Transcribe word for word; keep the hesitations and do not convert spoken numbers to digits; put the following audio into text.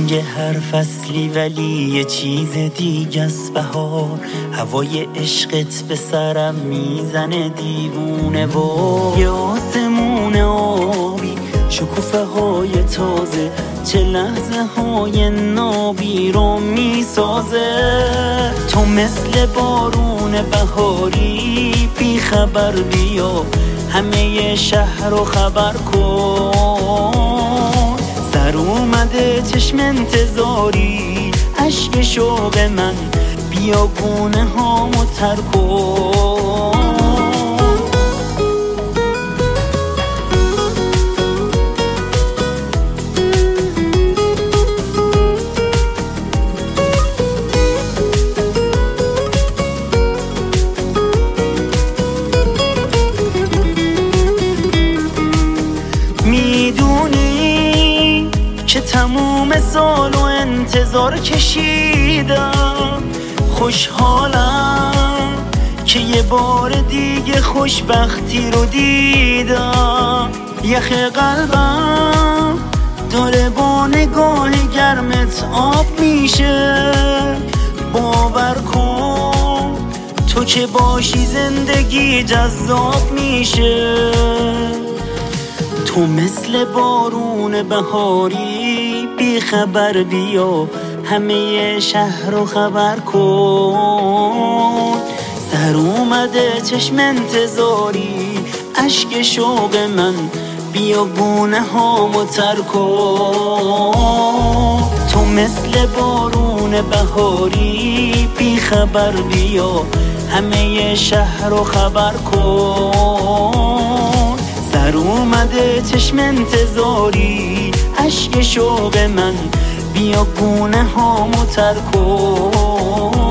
رنگ هر فصلی ولی یه چیز دیگه است بهار. هوای عشقت به سرم میزنه دیوونه و یه آسمون آبی، شکوفه های تازه، چه لحظه های نابی رو میسازه. تو مثل بارون بهاری بی خبر بیا، همه شهر رو خبر کن. سر اومده چشم انتظاری، عشق شوق من، بیا گونه هامو تر کن. میدونی که تموم سال و انتظار کشیدم، خوشحالم که یه بار دیگه خوشبختی رو دیدم. یخ قلبم داره با نگاه گرمت آب میشه، باور کن تو که باشی زندگی جذاب میشه. تو مثل بارون بهاری بی خبر بیا، همه شهر رو خبر کن. سر اومده چشم انتظاری، عشق شوق من، بیا گونه هامو تر کن. تو مثل بارون بهاری بی خبر بیا، همه شهر رو خبر کن. سر اومده چشم انتظاری، عشق شوق من، بیا گونه هامو تر کن.